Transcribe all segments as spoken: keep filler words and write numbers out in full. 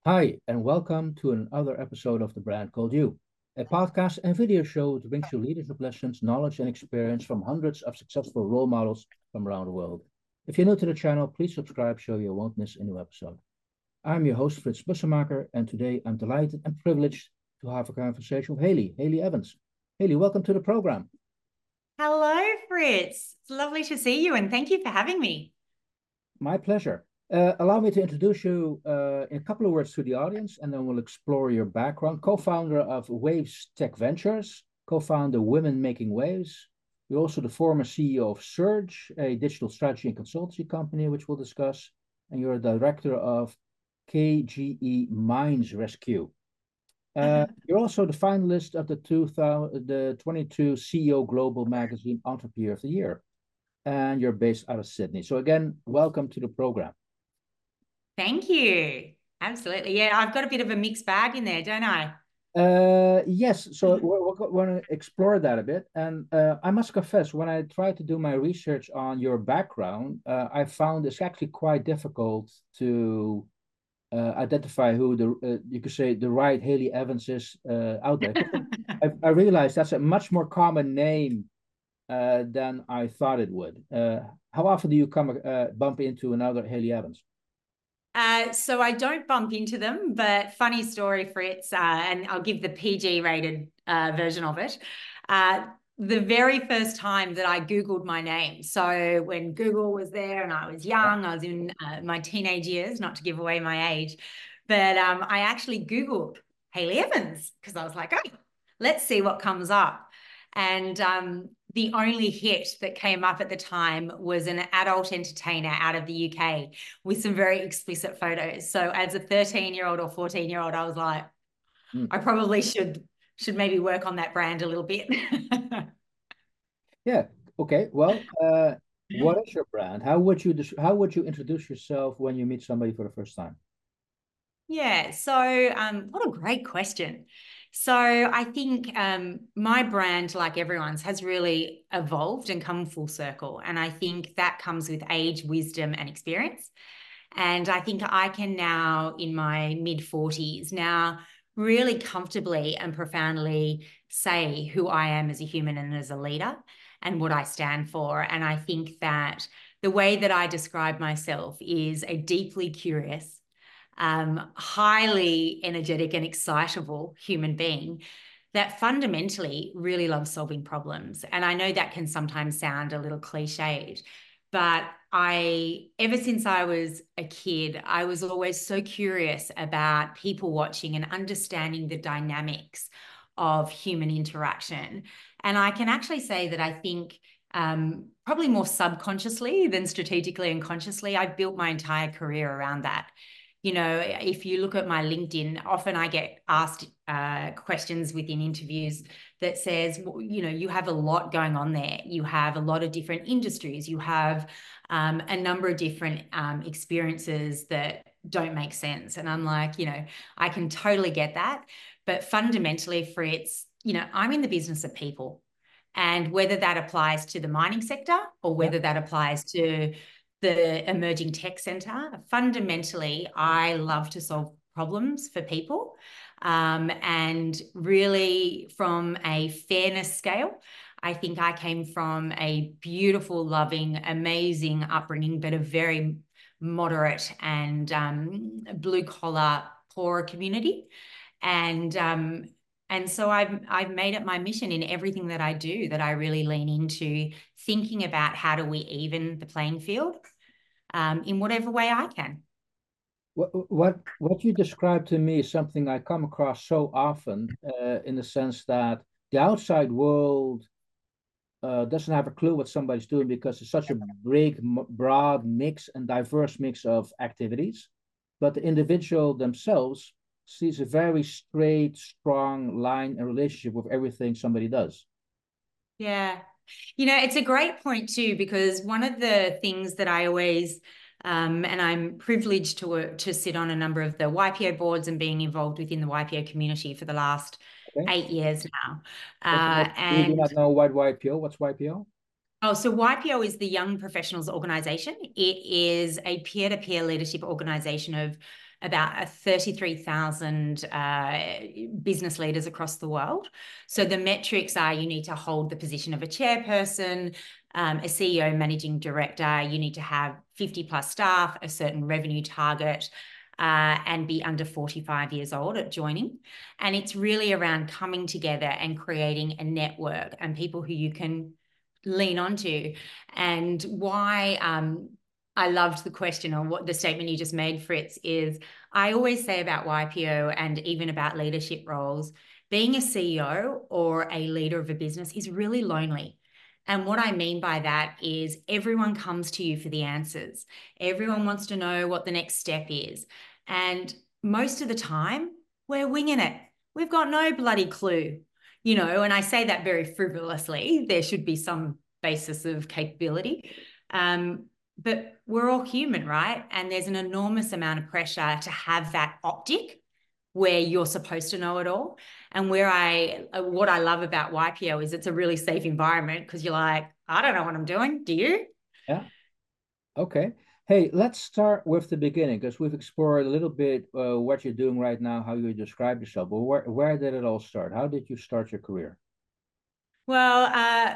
Hi, and welcome to another episode of The Brand Called You, a podcast and video show that brings you leadership lessons, knowledge, and experience from hundreds of successful role models from around the world. If you're new to the channel, please subscribe so you won't miss a new episode. I'm your host, Frits Bussemaker, and today I'm delighted and privileged to have a conversation with Haley, Haley Evans. Haley, welcome to the program. Hello, Fritz. It's lovely to see you, and thank you for having me. My pleasure. Uh, allow me to introduce you uh, in a couple of words to the audience, and then we'll explore your background. Co-founder of Waves Tech Ventures, co-founder Women Making Waves. You're also the former C E O of Surge, a digital strategy and consultancy company, which we'll discuss. And you're a director of K G E Mines Rescue. Uh, you're also the finalist of the, two thousand, the twenty-two C E O Global Magazine Entrepreneur of the Year. And you're based out of Sydney. So again, welcome to the program. Thank you. Absolutely. Yeah, I've got a bit of a mixed bag in there, don't I? Uh, yes, so we're, we're going to explore that a bit. And uh, I must confess, when I tried to do my research on your background, uh, I found it's actually quite difficult to uh, identify who the, uh, you could say, the right Haley Evans is uh, out there. I, I realized that's a much more common name uh, than I thought it would. Uh, how often do you come uh, bump into another Haley Evans? Uh, so I don't bump into them, but funny story, Fritz, uh, and I'll give the P G rated uh, version of it. Uh, the very first time that I Googled my name, so when Google was there and I was young, I was in uh, my teenage years, not to give away my age, but um, I actually Googled Haley Evans because I was like, oh, let's see what comes up. And um, the only hit that came up at the time was an adult entertainer out of the U K with some very explicit photos. So as a thirteen year old or fourteen year old, I was like, Mm. I probably should should maybe work on that brand a little bit. Yeah. Okay. Well, uh, what is your brand? How would you how would you introduce yourself when you meet somebody for the first time? Yeah, so um, what a great question. So I think um, my brand, like everyone's, has really evolved and come full circle. And I think that comes with age, wisdom, and experience. And I think I can now, in my mid forties, now really comfortably and profoundly say who I am as a human and as a leader and what I stand for. And I think that the way that I describe myself is a deeply curious, um, highly energetic and excitable human being that fundamentally really loves solving problems. And I know that can sometimes sound a little cliched, but I, ever since I was a kid, I was always so curious about people watching and understanding the dynamics of human interaction. And I can actually say that I think um, probably more subconsciously than strategically and consciously, I've built my entire career around that. You know, if you look at my LinkedIn, often I get asked uh, questions within interviews that says, you know, you have a lot going on there. You have a lot of different industries. You have um, a number of different um, experiences that don't make sense. And I'm like, you know, I can totally get that. But fundamentally, Fritz, you know, I'm in the business of people. And whether that applies to the mining sector or Yeah. whether that applies to the emerging tech center, fundamentally, I love to solve problems for people. Um, and really, from a fairness scale, I think I came from a beautiful, loving, amazing upbringing, but a very moderate and um, blue collar, poorer community. And um, and so I've I've made it my mission in everything that I do that I really lean into thinking about how do we even the playing field um, in whatever way I can. What what what you described to me is something I come across so often, uh, in the sense that the outside world uh, doesn't have a clue what somebody's doing because it's such a big, broad mix and diverse mix of activities. But the individual themselves sees a very straight, strong line and relationship with everything somebody does. Yeah. You know, it's a great point too, because one of the things that I always, um, and I'm privileged to work, to sit on a number of the Y P O boards and being involved within the Y P O community for the last Okay. eight years now. If you, Uh, not, you do and not know what Y P O, what's Y P O? Oh, so Y P O is the Young Professionals Organization. It is a peer-to-peer leadership organization of about thirty-three thousand uh, business leaders across the world. So the metrics are you need to hold the position of a chairperson, um, a C E O, managing director, you need to have fifty plus staff, a certain revenue target, uh, and be under forty-five years old at joining. And it's really around coming together and creating a network and people who you can lean onto. And why um, I loved the question, or what the statement you just made, Fritz, is I always say about Y P O and even about leadership roles, being a C E O or a leader of a business is really lonely. And what I mean by that is everyone comes to you for the answers. Everyone wants to know what the next step is. And most of the time, we're winging it. We've got no bloody clue, you know, and I say that very frivolously. There should be some basis of capability. Um, but we're all human, right? And there's an enormous amount of pressure to have that optic where you're supposed to know it all. And where I, what I love about Y P O is it's a really safe environment because you're like, I don't know what I'm doing. Do you? Yeah. Okay. Hey, let's start with the beginning because we've explored a little bit uh, what you're doing right now, how you describe yourself. But where, where did it all start? How did you start your career? Well, uh,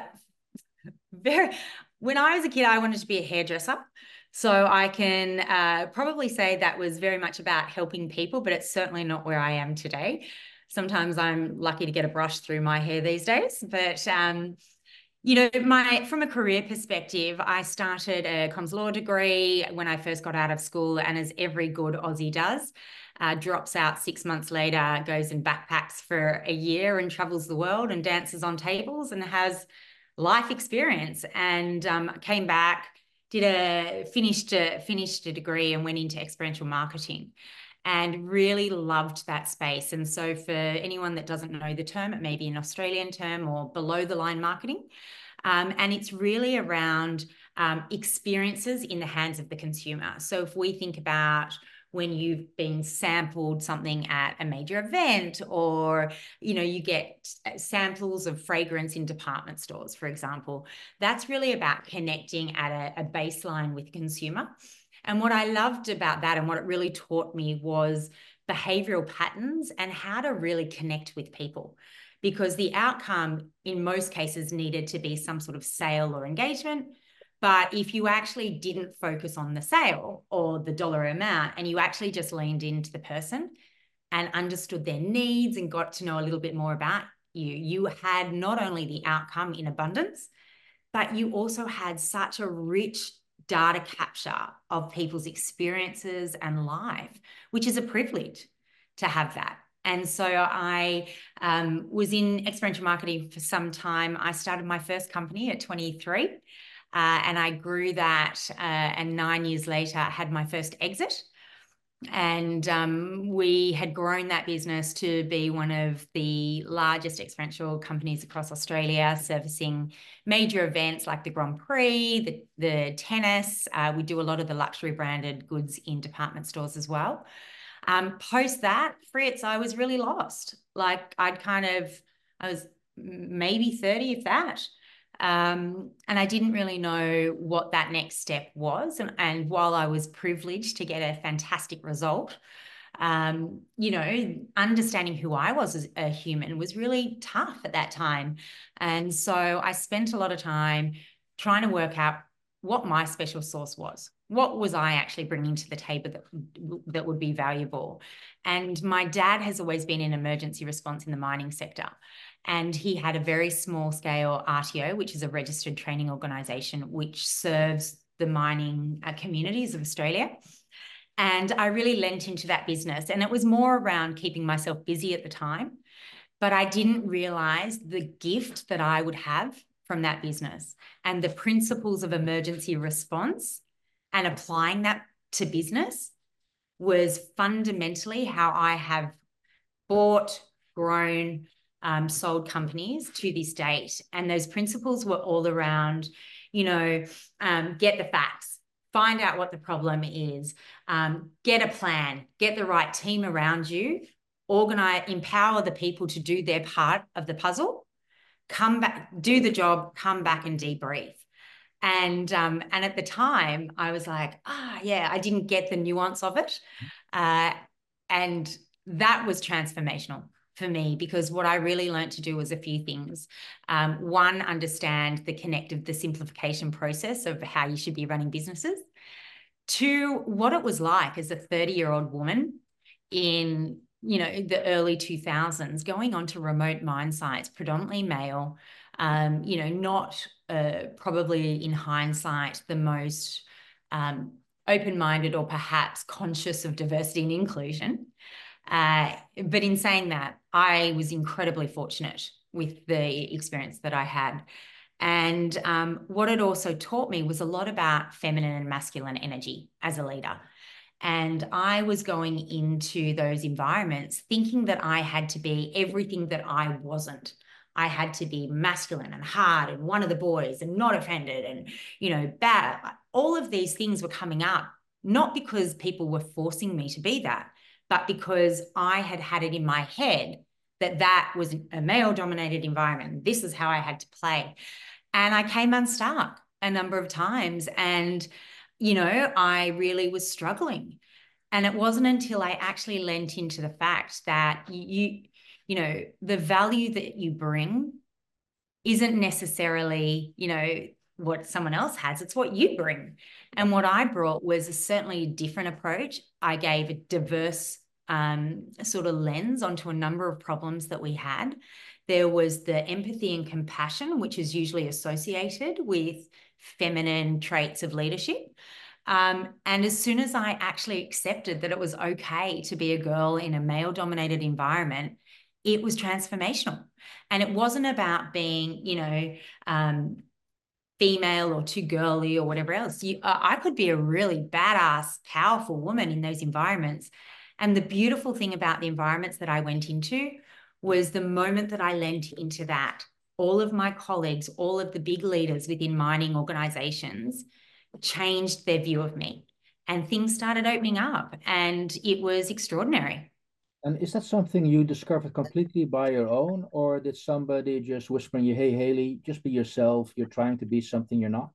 very, when I was a kid, I wanted to be a hairdresser. So I can uh, probably say that was very much about helping people, but it's certainly not where I am today. Sometimes I'm lucky to get a brush through my hair these days, but um, you know, my from a career perspective, I started a comms law degree when I first got out of school, and as every good Aussie does, uh, drops out six months later, goes and backpacks for a year and travels the world and dances on tables and has life experience. And um, came back, did a finished a finished a degree, and went into experiential marketing. And really loved that space. And so for anyone that doesn't know the term, it may be an Australian term or below the line marketing. Um, and it's really around um, experiences in the hands of the consumer. So if we think about when you've been sampled something at a major event, or, you know, you get samples of fragrance in department stores, for example, that's really about connecting at a, a baseline with the consumer. And what I loved about that and what it really taught me was behavioral patterns and how to really connect with people. Because the outcome in most cases needed to be some sort of sale or engagement. But if you actually didn't focus on the sale or the dollar amount, and you actually just leaned into the person and understood their needs and got to know a little bit more about you, you had not only the outcome in abundance, but you also had such a rich data capture of people's experiences and life, which is a privilege to have that. And so I um, was in experiential marketing for some time. I started my first company at twenty-three, uh, and I grew that. Uh, and nine years later, I had my first exit. And um, we had grown that business to be one of the largest experiential companies across Australia, servicing major events like the Grand Prix, the, the tennis. Uh, we do a lot of the luxury branded goods in department stores as well. Um, post that, Fritz, I was really lost. Like I'd kind of, I was maybe thirty, if that. Um, and I didn't really know what that next step was. And, and while I was privileged to get a fantastic result, um, you know, understanding who I was as a human was really tough at that time. And so I spent a lot of time trying to work out what my special sauce was. What was I actually bringing to the table that, that would be valuable? And my dad has always been in emergency response in the mining sector. And he had a very small scale R T O, which is a registered training organisation, which serves the mining uh, communities of Australia. And I really lent into that business. And it was more around keeping myself busy at the time. But I didn't realise the gift that I would have from that business and the principles of emergency response and applying that to business was fundamentally how I have bought, grown, um, sold companies to this date. And those principles were all around, you know, um, get the facts, find out what the problem is, um, get a plan, get the right team around you, organize, empower the people to do their part of the puzzle, come back, do the job, come back and debrief. And um, and at the time, I was like, ah, oh, yeah, I didn't get the nuance of it. Uh, and that was transformational for me, because what I really learned to do was a few things. Um, one, understand the connective, the simplification process of how you should be running businesses. Two, what it was like as a thirty-year-old woman in, you know, the early two thousands, going on to remote mine sites, predominantly male, um, you know, not uh, probably in hindsight the most um, open-minded or perhaps conscious of diversity and inclusion. Uh, but in saying that, I was incredibly fortunate with the experience that I had. And um, what it also taught me was a lot about feminine and masculine energy as a leader. And I was going into those environments thinking that I had to be everything that I wasn't. I had to be masculine and hard and one of the boys and not offended and, you know, bad. All of these things were coming up, not because people were forcing me to be that, but because I had had it in my head that that was a male-dominated environment. This is how I had to play. And I came unstuck a number of times. And, you know, I really was struggling. And it wasn't until I actually lent into the fact that you, you know, the value that you bring isn't necessarily, you know, what someone else has. It's what you bring. And what I brought was a certainly a different approach. I gave a diverse um, sort of lens onto a number of problems that we had. There was the empathy and compassion, which is usually associated with feminine traits of leadership. Um, and as soon as I actually accepted that it was okay to be a girl in a male-dominated environment, it was transformational. And it wasn't about being, you know, um, female or too girly or whatever else. You, uh, I could be a really badass, powerful woman in those environments. And the beautiful thing about the environments that I went into was the moment that I lent into that, all of my colleagues, all of the big leaders within mining organizations changed their view of me, and things started opening up, and it was extraordinary. And is that something you discovered completely by your own, or did somebody just whisper in you, hey, Hayley, just be yourself. You're trying to be something you're not?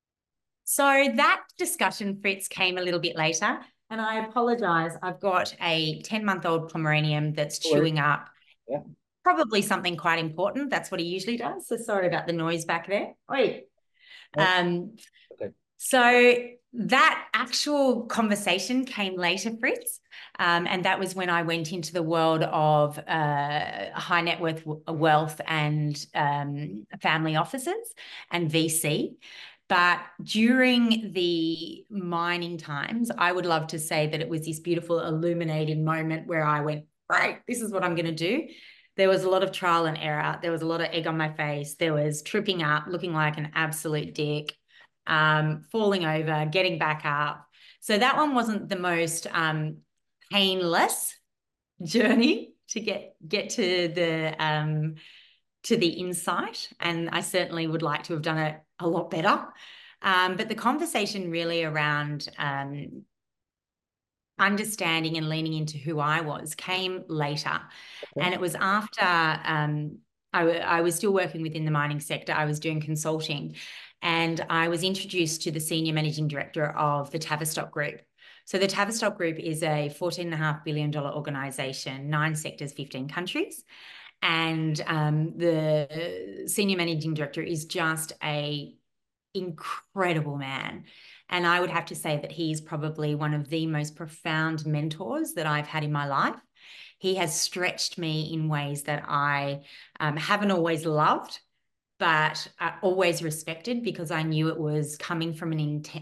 So that discussion, Fritz, came a little bit later. And I apologize. I've got a ten-month-old Pomeranian that's chewing up Yeah. probably something quite important. That's what he usually does. So sorry about the noise back there. Oi. Oh, Um, okay. So that actual conversation came later, Fritz. Um, and that was when I went into the world of uh, high net worth wealth and um, family offices and V C. But during the mining times, I would love to say that it was this beautiful illuminating moment where I went, right, this is what I'm going to do. There was a lot of trial and error. There was a lot of egg on my face. There was tripping up, looking like an absolute dick, um, falling over, getting back up. So that one wasn't the most um, painless journey to get get to the um, to the insight, and I certainly would like to have done it a lot better. Um, but the conversation really around um, understanding and leaning into who I was came later. Okay. And it was after um, I, I was still working within the mining sector. I was doing consulting, and I was introduced to the senior managing director of the Tavistock Group. So the Tavistock Group is a fourteen point five billion dollars organisation, nine sectors, fifteen countries. And um, the senior managing director is just a incredible man. And I would have to say that he's probably one of the most profound mentors that I've had in my life. He has stretched me in ways that I um, haven't always loved, but I always respected, because I knew it was coming from an int-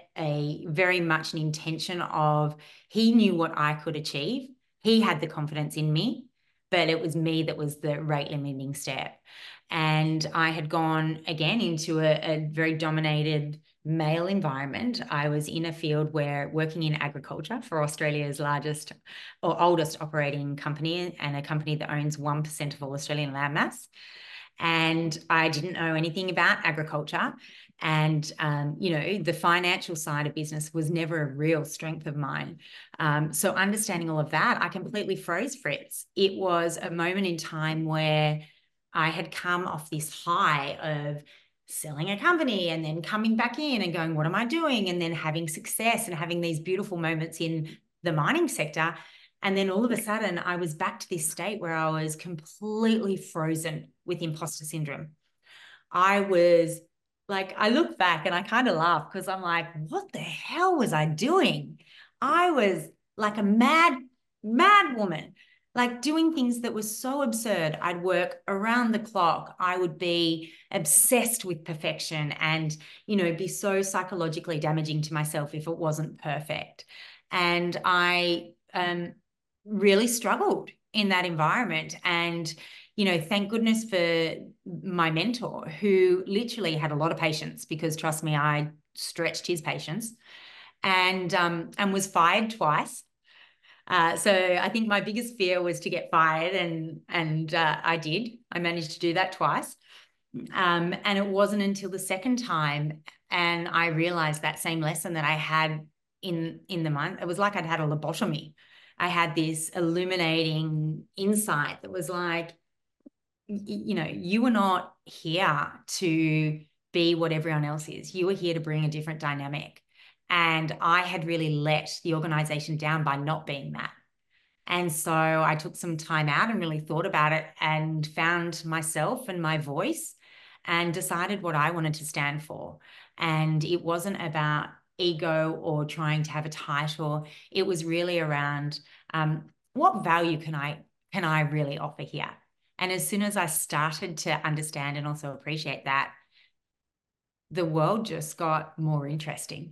a very much an intention of, he knew what I could achieve. He had the confidence in me, but it was me that was the rate limiting step. And I had gone again into a, a very dominated male environment. I was in a field where working in agriculture for Australia's largest or oldest operating company, and a company that owns one percent of all Australian landmass. And I didn't know anything about agriculture. And, um, you know, the financial side of business was never a real strength of mine. Um, so understanding all of that, I completely froze, Fritz. It was a moment in time where I had come off this high of selling a company and then coming back in and going, what am I doing? And then having success and having these beautiful moments in the mining sector. And then all of a sudden I was back to this state where I was completely frozen with imposter syndrome. I was like, I look back and I kind of laugh because I'm like, what the hell was I doing? I was like a mad, mad woman, like doing things that were so absurd. I'd work around the clock. I would be obsessed with perfection and, you know, be so psychologically damaging to myself if it wasn't perfect. And I um, really struggled in that environment. And you know, thank goodness for my mentor who literally had a lot of patience because trust me, I stretched his patience and, um, and was fired twice. Uh, so I think my biggest fear was to get fired and, and uh, I did. I managed to do that twice. Um, and it wasn't until the second time and I realized that same lesson that I had in, in the month. It was like I'd had a lobotomy. I had this illuminating insight that was like, you know, you were not here to be what everyone else is. You were here to bring a different dynamic. And I had really let the organization down by not being that. And so I took some time out and really thought about it and found myself and my voice and decided what I wanted to stand for. And it wasn't about ego or trying to have a title. It was really around um, what value can I can I really offer here? And as soon as I started to understand and also appreciate that, the world just got more interesting.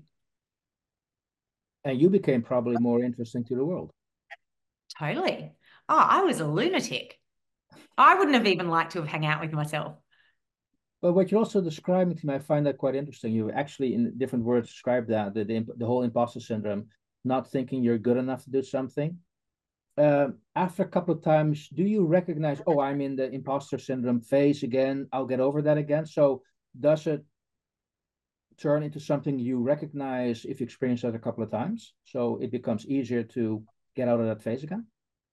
And you became probably more interesting to the world. Totally. Oh, I was a lunatic. I wouldn't have even liked to have hung out with myself. But what you're also describing to me, I find that quite interesting. You actually, in different words, describe that the, the, the whole imposter syndrome, not thinking you're good enough to do something. Uh, after a couple of times, do you recognize, oh, I'm in the imposter syndrome phase again, I'll get over that again? So does it turn into something you recognize if you experience that a couple of times? So it becomes easier to get out of that phase again?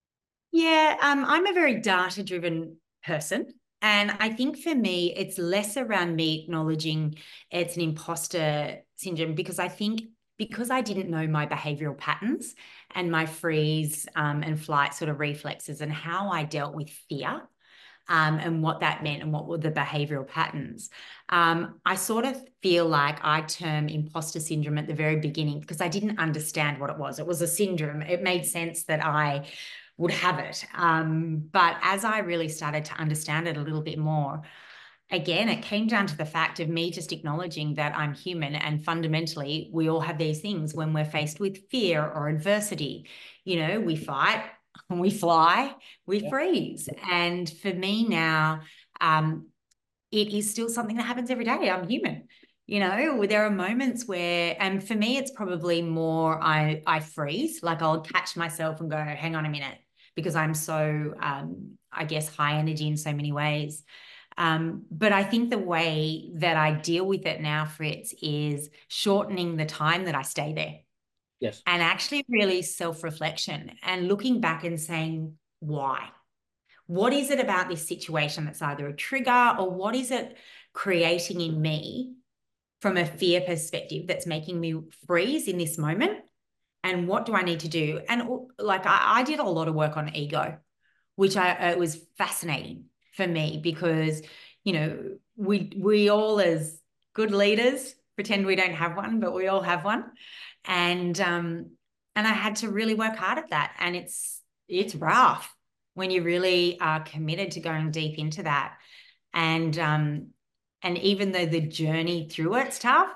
Yeah, um, I'm a very data-driven person. And I think for me, it's less around me acknowledging it's an imposter syndrome because I think because I didn't know my behavioral patterns and my freeze um, and flight sort of reflexes and how I dealt with fear um, and what that meant and what were the behavioral patterns. Um, I sort of feel like I term imposter syndrome at the very beginning because I didn't understand what it was. It was a syndrome. It made sense that I would have it. Um, but as I really started to understand it a little bit more, again, it came down to the fact of me just acknowledging that I'm human and fundamentally we all have these things when we're faced with fear or adversity. You know, we fight, we fly, we Yeah. freeze. And for me now, um, it is still something that happens every day. I'm human. You know, there are moments where, and for me, it's probably more I I freeze, like I'll catch myself and go, hang on a minute, because I'm so, um, I guess, high energy in so many ways. Um, but I think the way that I deal with it now, Fritz, is shortening the time that I stay there Yes. and actually really self-reflection and looking back and saying, why? What is it about this situation that's either a trigger or what is it creating in me from a fear perspective that's making me freeze in this moment? And what do I need to do? And like I, I did a lot of work on ego, which I it was fascinating for me because, you know, we we all as good leaders pretend we don't have one, but we all have one. And um, and I had to really work hard at that. And it's it's rough when you really are committed to going deep into that. And um, and even though the journey through it's tough,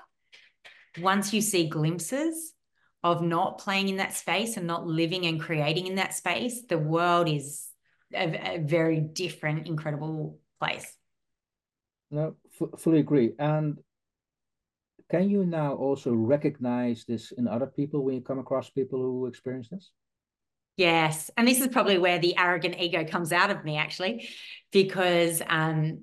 once you see glimpses of not playing in that space and not living and creating in that space, the world is a, a very different, incredible place. No, f- fully agree. And can you now also recognize this in other people when you come across people who experience this? Yes. And this is probably where the arrogant ego comes out of me, actually, because um,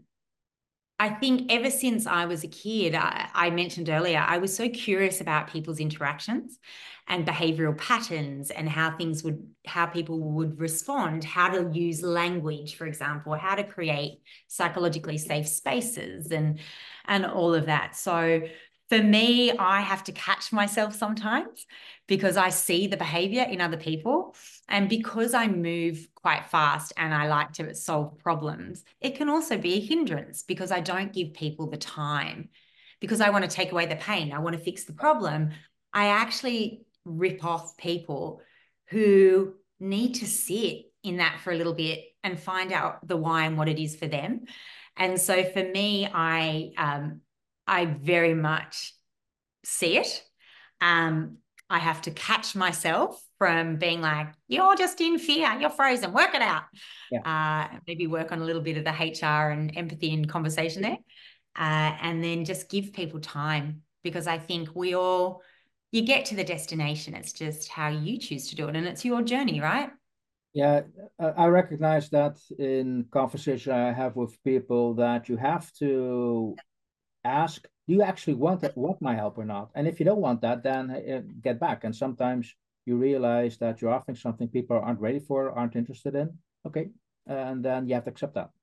I think ever since I was a kid, I, I mentioned earlier, I was so curious about people's interactions and behavioral patterns and how things would, how people would respond, how to use language, for example, how to create psychologically safe spaces. And and all of that. So for me, I have to catch myself sometimes because I see the behavior in other people. And because I move quite fast and I like to solve problems, it can also be a hindrance because I don't give people the time, because I want to take away the pain. I want to fix the problem. I actually rip off people who need to sit in that for a little bit and find out the why and what it is for them. And so for me, I um, I very much see it. Um, I have to catch myself from being like, you're just in fear, you're frozen, work it out. Yeah. Uh, maybe work on a little bit of the H R and empathy and conversation there. Uh, and then just give people time, because I think we all, you get to the destination. It's just how you choose to do it. And it's your journey, right? Yeah, uh, I recognize that in conversation I have with people that you have to ask, do you actually want that, want my help or not? And if you don't want that, then uh, get back. And sometimes you realize that you're offering something people aren't ready for, aren't interested in. Okay, and then you have to accept that.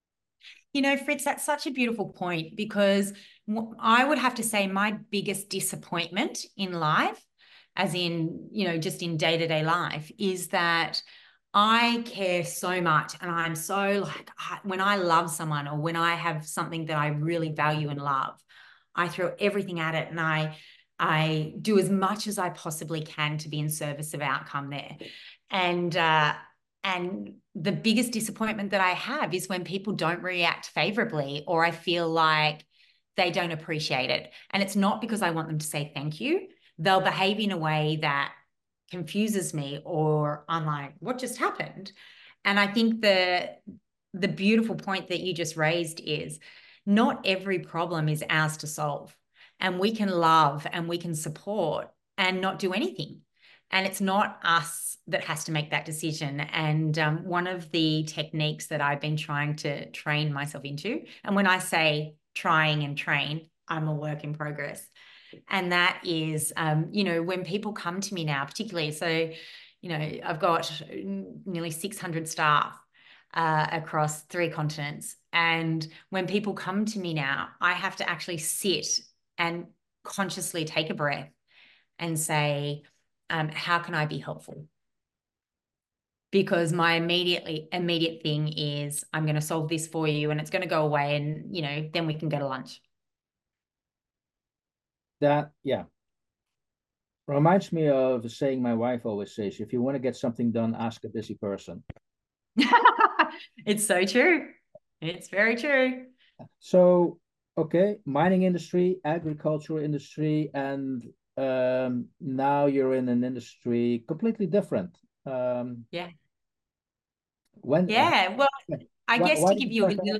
You know, Fritz, that's such a beautiful point, because I would have to say my biggest disappointment in life, as in, you know, just in day-to-day life, is that I care so much, and I'm so like, when I love someone or when I have something that I really value and love, I throw everything at it, and I I do as much as I possibly can to be in service of outcome there. And uh, and the biggest disappointment that I have is when people don't react favorably, or I feel like they don't appreciate it. And it's not because I want them to say thank you. They'll behave in a way that confuses me, or I'm like, what just happened? And I think the the beautiful point that you just raised is not every problem is ours to solve. And we can love and we can support and not do anything. And it's not us that has to make that decision. And um, one of the techniques that I've been trying to train myself into, and when I say trying and train, I'm a work in progress. And that is, um, you know, when people come to me now, particularly, so, you know, I've got nearly six hundred staff uh, across three continents. And when people come to me now, I have to actually sit and consciously take a breath and say, um, how can I be helpful? Because my immediately immediate thing is, I'm going to solve this for you and it's going to go away, and, you know, then we can go to lunch. That, yeah, reminds me of a saying my wife always says, if you want to get something done, ask a busy person. It's so true. It's very true. So, okay, mining industry, agricultural industry, and um, now you're in an industry completely different. Um, Yeah. when, Yeah. Well, I why, guess why to did give you you a start little, that?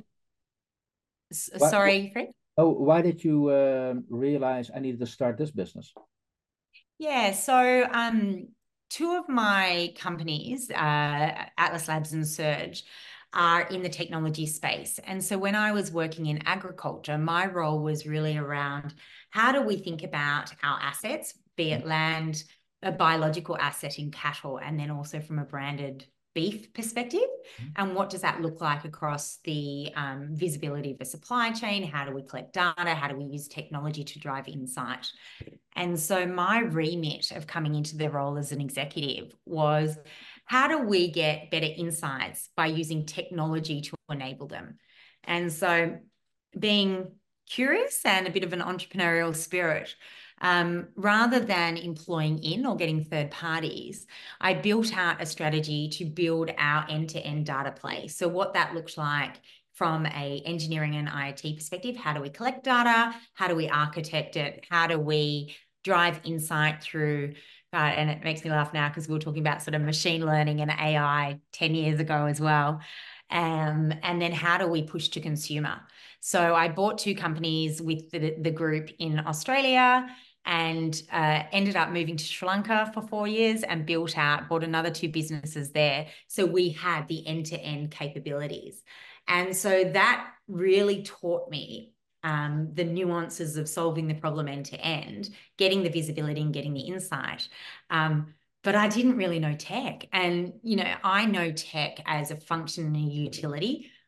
Why, sorry, Fred. oh, why did you um, realize I needed to start this business? Yeah. So, um, two of my companies, uh, Atlas Labs and Surge, are in the technology space. And so when I was working in agriculture, my role was really around how do we think about our assets, be it land, a biological asset in cattle, and then also from a branded beef perspective. And what does that look like across the um, visibility of the supply chain? How do we collect data? How do we use technology to drive insight? And so my remit of coming into the role as an executive was, how do we get better insights by using technology to enable them? And so being curious and a bit of an entrepreneurial spirit, um, rather than employing in or getting third parties, I built out a strategy to build our end-to-end data play. So what that looked like from a engineering and I T perspective, how do we collect data? How do we architect it? How do we drive insight through, uh, and it makes me laugh now because we were talking about sort of machine learning and A I ten years ago as well. Um, and then how do we push to consumer? So I bought two companies with the, the group in Australia, and uh, ended up moving to Sri Lanka for four years and built out, bought another two businesses there. So we had the end-to-end capabilities. And so that really taught me um, the nuances of solving the problem end to end, getting the visibility and getting the insight. Um, but I didn't really know tech. And, you know, I know tech as a function and a utility.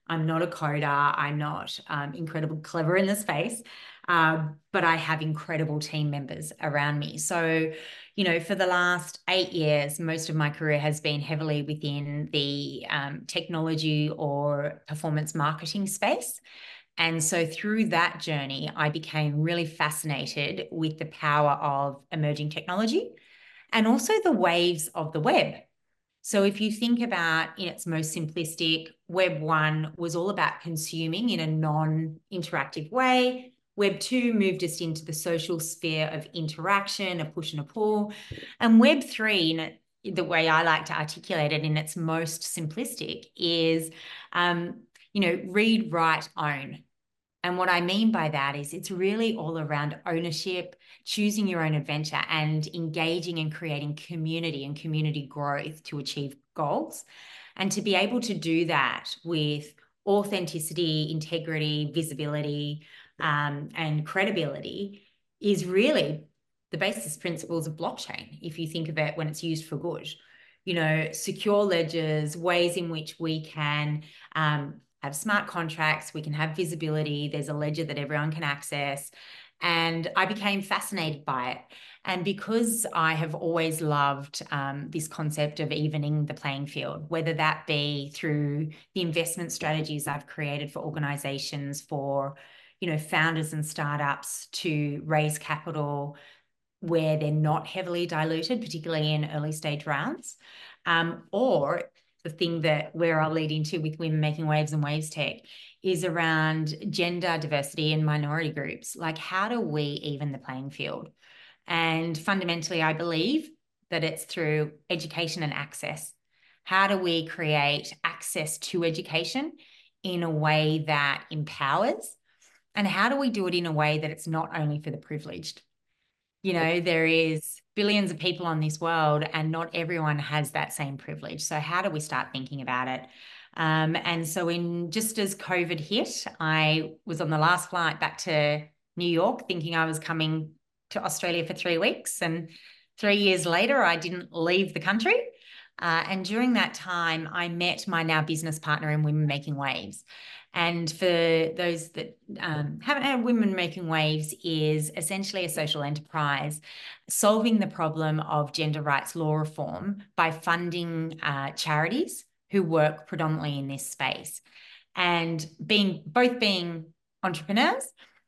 I'm not a coder. I'm not um, incredibly clever in the space, uh, but I have incredible team members around me. So, you know, for the last eight years, most of my career has been heavily within the um, technology or performance marketing space. And so through that journey, I became really fascinated with the power of emerging technology and also the waves of the web. So if you think about in its most simplistic, Web one was all about consuming in a non-interactive way. Web two moved us into the social sphere of interaction, a push and a pull. And Web three, the way I like to articulate it in its most simplistic, is, um, you know, read, write, own. And what I mean by that is it's really all around ownership, choosing your own adventure, and engaging and creating community and community growth to achieve goals. And to be able to do that with authenticity, integrity, visibility, um, and credibility is really the basis principles of blockchain, if you think of it when it's used for good. You know, secure ledgers, ways in which we can um, have smart contracts, we can have visibility, there's a ledger that everyone can access. And I became fascinated by it. And because I have always loved um, this concept of evening the playing field, whether that be through the investment strategies I've created for organizations, for, you know, founders and startups to raise capital where they're not heavily diluted, particularly in early stage rounds, um, or the thing that where I'll lead into with Women Making Waves and Waves Tech is around gender diversity and minority groups. Like, how do we even the playing field? And fundamentally, I believe that it's through education and access. How do we create access to education in a way that empowers? And how do we do it in a way that it's not only for the privileged? You know, there is billions of people on this world and not everyone has that same privilege. So how do we start thinking about it? Um, and so in just as COVID hit, I was on the last flight back to New York thinking I was coming to Australia for three weeks. And three years later, I didn't leave the country. Uh, and during that time, I met my now business partner in Women Making Waves. And for those that um, haven't heard, Women Making Waves is essentially a social enterprise solving the problem of gender rights law reform by funding uh, charities who work predominantly in this space. And being both being entrepreneurs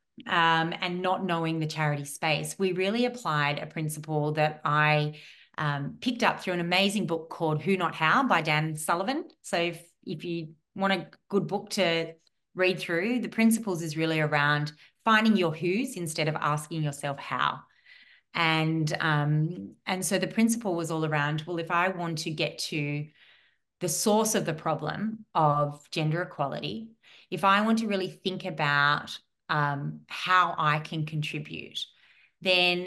um, and not knowing the charity space, we really applied a principle that I um, picked up through an amazing book called Who Not How by Dan Sullivan. So if, if you want a good book to read through, the principles is really around finding your who's instead of asking yourself how. And, um, and so the principle was all around, well, if I want to get to the source of the problem of gender equality, if I want to really think about um, how I can contribute, then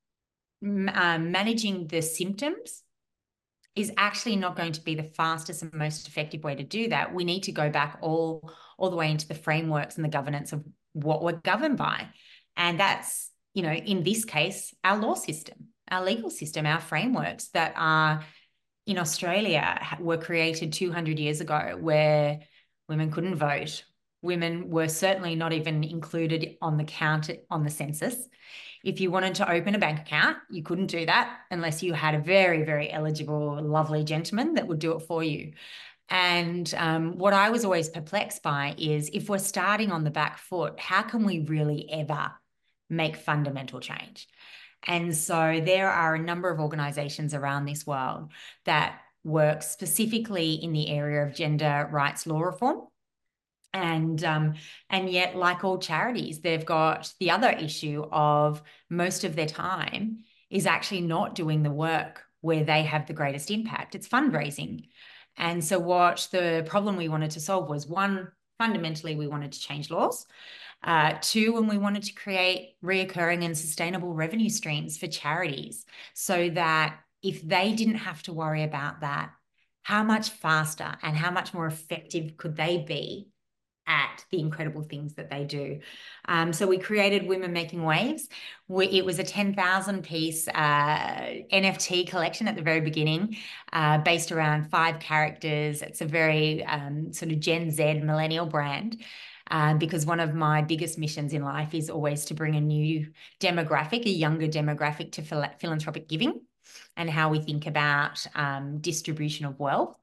um, managing the symptoms is actually not going to be the fastest and most effective way to do that. We need to go back all, all the way into the frameworks and the governance of what we're governed by. And that's, you know, in this case, our law system, our legal system, our frameworks that are in Australia were created two hundred years ago, where women couldn't vote. Women were certainly not even included on the count on the census. If you wanted to open a bank account, you couldn't do that unless you had a very, very eligible, lovely gentleman that would do it for you. And um, what I was always perplexed by is, if we're starting on the back foot, how can we really ever make fundamental change? And so there are a number of organizations around this world that work specifically in the area of gender rights law reform. And, um, and yet, like all charities, they've got the other issue of most of their time is actually not doing the work where they have the greatest impact. It's fundraising. And so what the problem we wanted to solve was, one, fundamentally, we wanted to change laws. Uh, two, and we wanted to create reoccurring and sustainable revenue streams for charities so that if they didn't have to worry about that, how much faster and how much more effective could they be at the incredible things that they do. Um, so we created Women Making Waves. We, it was a ten thousand piece uh, N F T collection at the very beginning, uh, based around five characters. It's a very um, sort of Gen Z millennial brand. Uh, because one of my biggest missions in life is always to bring a new demographic, a younger demographic, to phil philanthropic giving and how we think about um, distribution of wealth.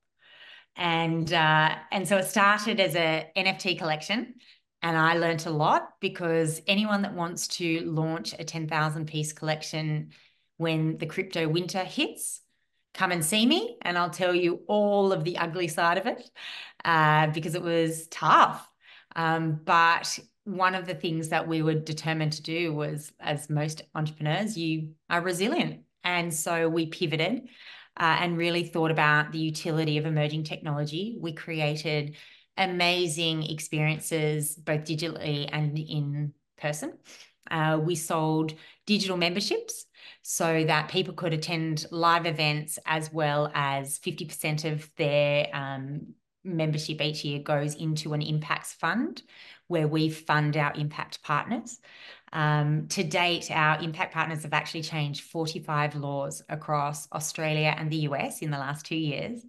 And uh, and so it started as a N F T collection, and I learned a lot, because anyone that wants to launch a ten thousand piece collection when the crypto winter hits, come and see me, and I'll tell you all of the ugly side of it, uh, because it was tough. Um, but one of the things that we were determined to do was, as most entrepreneurs, you are resilient. And so we pivoted uh, and really thought about the utility of emerging technology. We created amazing experiences, both digitally and in person. Uh, we sold digital memberships so that people could attend live events, as well as fifty percent of their um, membership each year goes into an impacts fund where we fund our impact partners. Um, to date, our impact partners have actually changed forty-five laws across Australia and the U S in the last two years,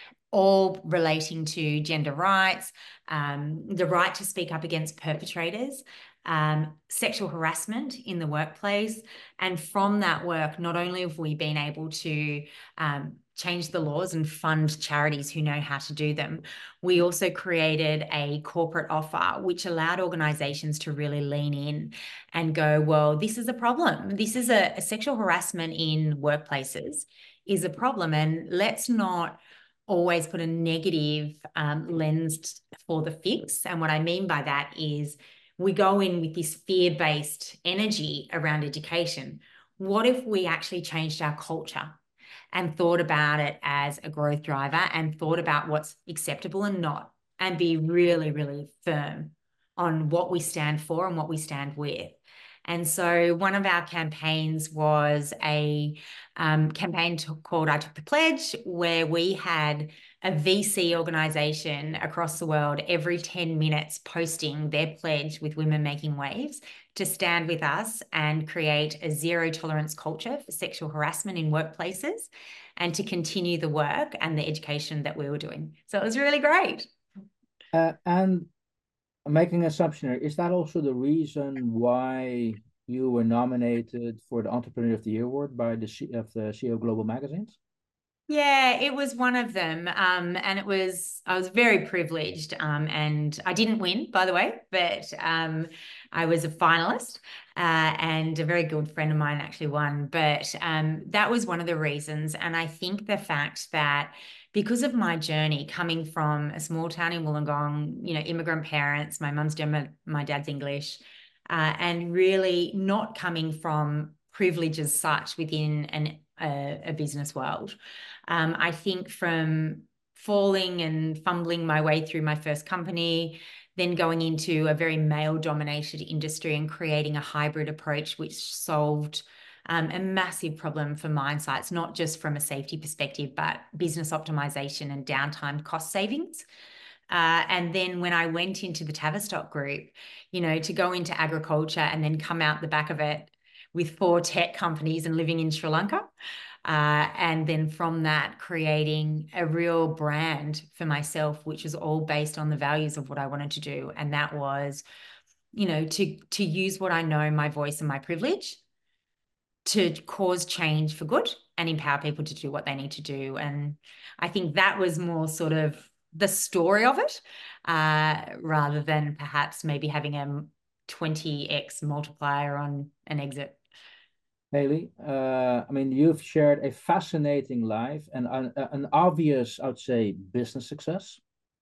all relating to gender rights, um, the right to speak up against perpetrators, um, sexual harassment in the workplace. And from that work, not only have we been able to um, change the laws and fund charities who know how to do them, we also created a corporate offer which allowed organizations to really lean in and go, well, this is a problem. This is a, a sexual harassment in workplaces is a problem, and let's not always put a negative um, lens for the fix. And what I mean by that is we go in with this fear-based energy around education. What if we actually changed our culture and thought about it as a growth driver and thought about what's acceptable and not, and be really, really firm on what we stand for and what we stand with? And so one of our campaigns was a um, campaign to, called I Took the Pledge, where we had a V C organization across the world every ten minutes posting their pledge with Women Making Waves to stand with us and create a zero tolerance culture for sexual harassment in workplaces, and to continue the work and the education that we were doing. So it was really great. Uh, and making an assumption here, is that also the reason why you were nominated for the Entrepreneur of the Year award by the C of the C E O Global magazines? Yeah, it was one of them. Um, and it was, I was very privileged. Um, and I didn't win, by the way, but um, I was a finalist, uh, and a very good friend of mine actually won. But um, that was one of the reasons. And I think the fact that because of my journey coming from a small town in Wollongong, you know, immigrant parents, my mum's German, my dad's English, uh, and really not coming from privilege as such within an, a, a business world. Um, I think from falling and fumbling my way through my first company, then going into a very male-dominated industry and creating a hybrid approach which solved um, a massive problem for mine sites, not just from a safety perspective, but business optimization and downtime cost savings. Uh, and then when I went into the Tavistock Group, you know, to go into agriculture and then come out the back of it with four tech companies and living in Sri Lanka. Uh, and then from that, creating a real brand for myself, which was all based on the values of what I wanted to do. And that was, you know, to, to use what I know, my voice and my privilege, to cause change for good and empower people to do what they need to do. And I think that was more sort of the story of it, uh, rather than perhaps maybe having a twenty X multiplier on an exit. Hayley, uh, I mean, you've shared a fascinating life and an, an obvious, I would say, business success.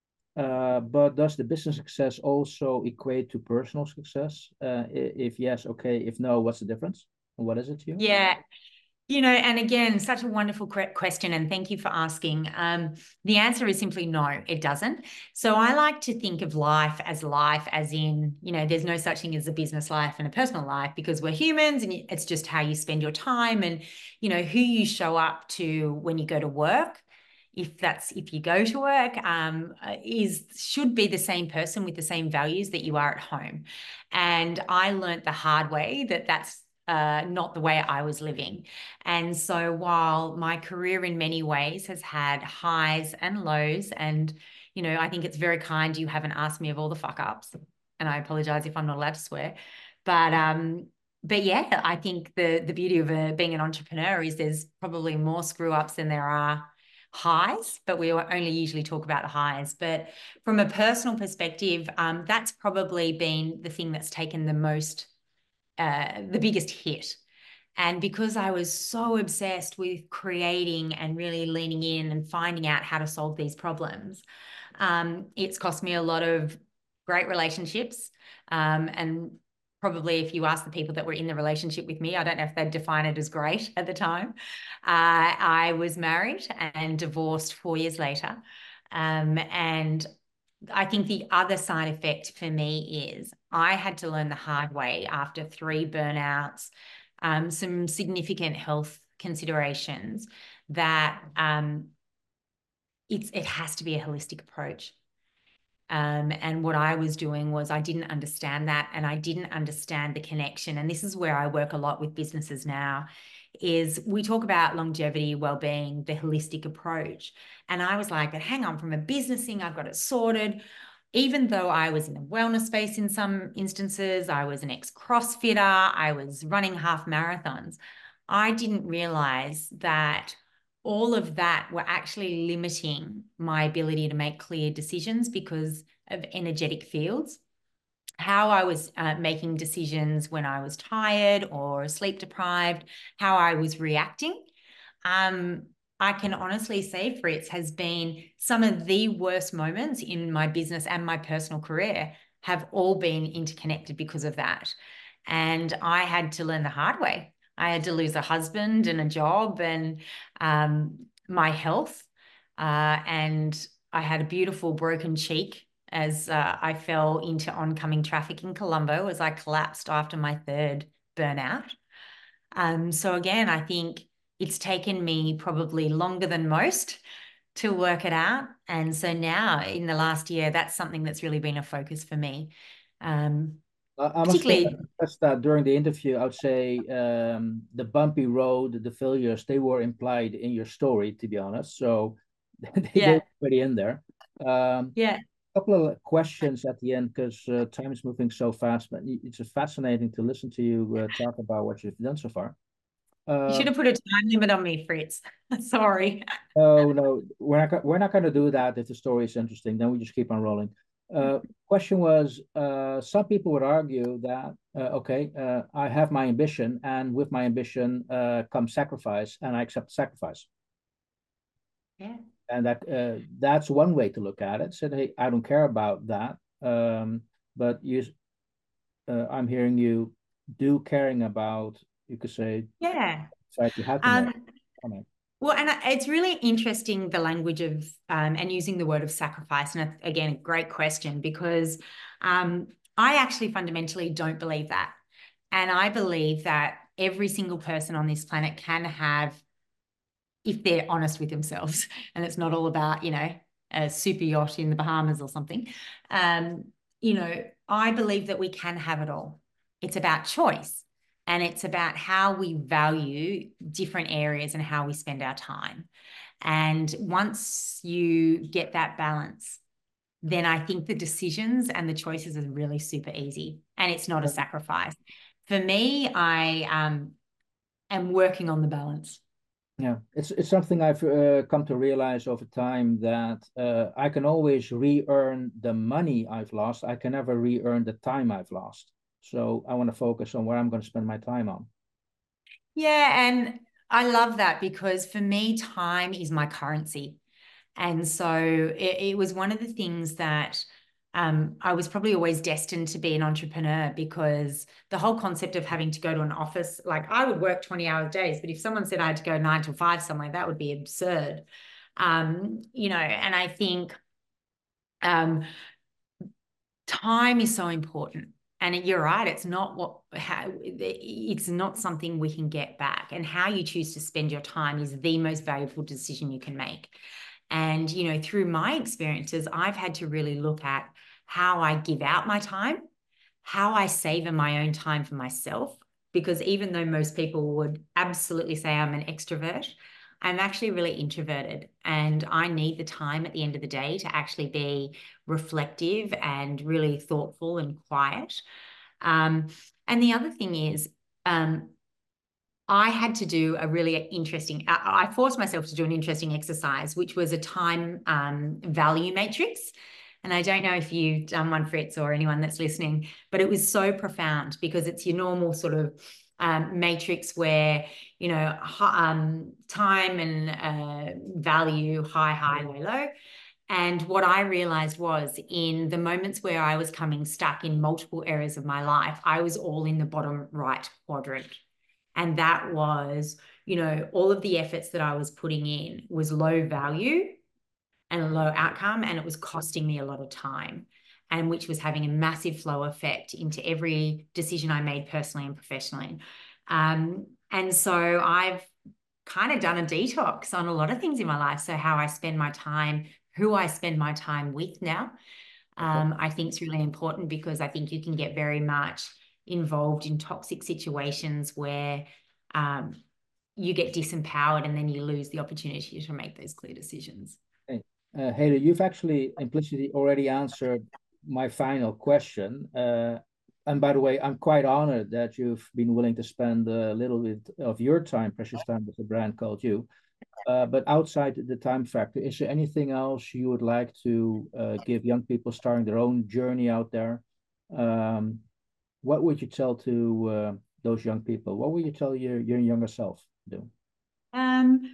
Uh, but does the business success also equate to personal success? Uh, if yes, okay. If no, what's the difference? And what is it to you? Yeah. You know, and again, such a wonderful question, and thank you for asking. Um, the answer is simply no, it doesn't. So I like to think of life as life, as in, you know, there's no such thing as a business life and a personal life, because we're humans and it's just how you spend your time and, you know, who you show up to when you go to work if that's if you go to work, um, is should be the same person with the same values that you are at home. And I learnt the hard way that that's uh, not the way I was living. And so while my career in many ways has had highs and lows, and you know, I think it's very kind you haven't asked me of all the fuck ups, and I apologize if I'm not allowed to swear, but um, but yeah, I think the the beauty of uh, being an entrepreneur is there's probably more screw ups than there are highs, but we only usually talk about the highs. But from a personal perspective, um, that's probably been the thing that's taken the most, uh, the biggest hit. And because I was so obsessed with creating and really leaning in and finding out how to solve these problems, um, it's cost me a lot of great relationships. Um, and probably if you ask the people that were in the relationship with me, I don't know if they'd define it as great at the time. Uh, I was married and divorced four years later. Um, and I think the other side effect for me is I had to learn the hard way after three burnouts, um, some significant health considerations, that um, it's, it has to be a holistic approach. Um, and what I was doing was I didn't understand that, and I didn't understand the connection. And this is where I work a lot with businesses now, is we talk about longevity, well-being, the holistic approach. And I was like, but hang on, from a business thing, I've got it sorted. Even though I was in the wellness space in some instances, I was an ex-CrossFitter, I was running half marathons, I didn't realize that all of that were actually limiting my ability to make clear decisions because of energetic fields. How I was uh, making decisions when I was tired or sleep deprived, how I was reacting. Um, I can honestly say, Fritz, has been some of the worst moments in my business and my personal career have all been interconnected because of that. And I had to learn the hard way. I had to lose a husband and a job and um, my health. Uh, and I had a beautiful broken cheek as uh, I fell into oncoming traffic in Colombo as I collapsed after my third burnout. Um, so again, I think it's taken me probably longer than most to work it out. And so now in the last year, that's something that's really been a focus for me. Um, I must particularly, confess that during the interview, I would say um, the bumpy road, the failures, they were implied in your story, to be honest. So they, they yeah, were already in there. Um, yeah. couple of questions at the end because uh, time is moving so fast, but it's fascinating to listen to you uh, talk about what you've done so far. You should Um, have put a time limit on me, Fritz. Sorry. no, no, we're not, we're not going to do that if the story is interesting. Then we just keep on rolling. Uh, question was, uh, some people would argue that, uh, okay, uh, I have my ambition, and with my ambition uh, comes sacrifice, and I accept sacrifice. Yeah. And that uh, that's one way to look at it. Said, hey, I don't care about that. Um, but you, uh, I'm hearing you do caring about, you could say, Yeah. fact you had to make. Um, Well, and it's really interesting, the language of um, and using the word of sacrifice. And again, a great question, because um, I actually fundamentally don't believe that. And I believe that every single person on this planet can have, if they're honest with themselves, and it's not all about, you know, a super yacht in the Bahamas or something. Um, you know, I believe that we can have it all. It's about choice. And it's about how we value different areas and how we spend our time. And once you get that balance, then I think the decisions and the choices are really super easy. And it's not a sacrifice. For me, I um, am working on the balance. Yeah, it's it's something I've uh, come to realize over time that uh, I can always re-earn the money I've lost. I can never re-earn the time I've lost. So I want to focus on where I'm going to spend my time on. Yeah, and I love that because for me, time is my currency. And so it, it was one of the things that um, I was probably always destined to be an entrepreneur, because the whole concept of having to go to an office, like I would work twenty hour days, but if someone said I had to go nine to five somewhere, that would be absurd. Um, you know, and I think um, time is so important. And you're right, it's not what how, it's not something we can get back. And how you choose to spend your time is the most valuable decision you can make. And, you know, through my experiences, I've had to really look at how I give out my time, how I savor my own time for myself, because even though most people would absolutely say I'm an extrovert, I'm actually really introverted, and I need the time at the end of the day to actually be reflective and really thoughtful and quiet. Um, and the other thing is, um, I had to do a really interesting, I, I forced myself to do an interesting exercise, which was a time um, value matrix. And I don't know if you've done one, Fritz, or anyone that's listening, but it was so profound because it's your normal sort of um, matrix where, you know, um, time and uh, value, high, high, low, low. And what I realized was in the moments where I was coming stuck in multiple areas of my life, I was all in the bottom right quadrant. And that was, you know, all of the efforts that I was putting in was low value and a low outcome, and it was costing me a lot of time, and which was having a massive flow effect into every decision I made personally and professionally. Um, and so I've kind of done a detox on a lot of things in my life. So how I spend my time, who I spend my time with now, um, I think is really important, because I think you can get very much involved in toxic situations where um, you get disempowered, and then you lose the opportunity to make those clear decisions. Hey, uh, Haley, you've actually implicitly already answered my final question. Uh, and by the way, I'm quite honored that you've been willing to spend a little bit of your time, precious time, with a brand called You. Uh, but outside the time factor, is there anything else you would like to uh, give young people starting their own journey out there? Um, what would you tell to uh, those young people? What would you tell your, your younger self to do? Um,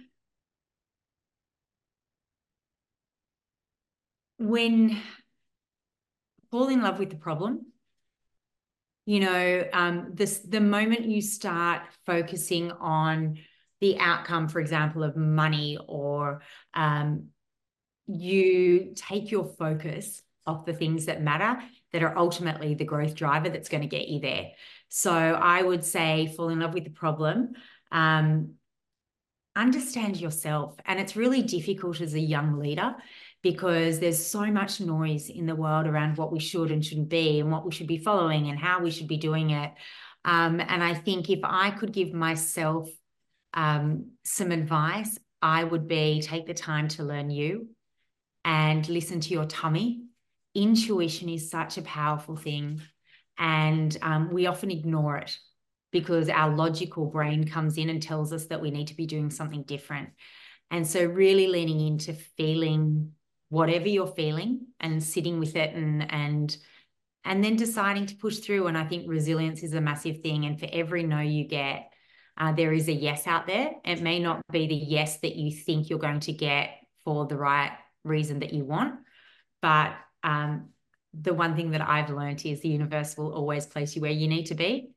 when fall in love with the problem, you know, um, this the moment you start focusing on the outcome, for example, of money, or um, you take your focus off the things that matter, that are ultimately the growth driver that's going to get you there. So I would say fall in love with the problem. Um, understand yourself. And it's really difficult as a young leader, because there's so much noise in the world around what we should and shouldn't be, and what we should be following, and how we should be doing it. Um, and I think if I could give myself um, some advice, I would be take the time to learn you and listen to your tummy. Intuition is such a powerful thing, and um, we often ignore it because our logical brain comes in and tells us that we need to be doing something different. And so really leaning into feeling whatever you're feeling and sitting with it, and and and then deciding to push through. And I think resilience is a massive thing. And for every no you get, uh, there is a yes out there. It may not be the yes that you think you're going to get for the right reason that you want, but um, the one thing that I've learned is the universe will always place you where you need to be.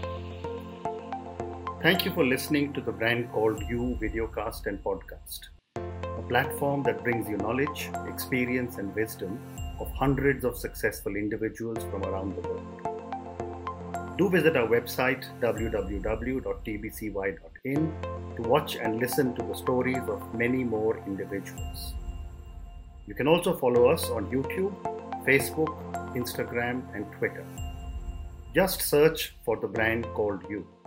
Thank you for listening to the Brand Called You videocast and podcast, a platform that brings you knowledge, experience, and wisdom of hundreds of successful individuals from around the world. Do visit our website w w w dot t b c y dot in to watch and listen to the stories of many more individuals. You can also follow us on YouTube, Facebook, Instagram, and Twitter. Just search for the Brand Called You.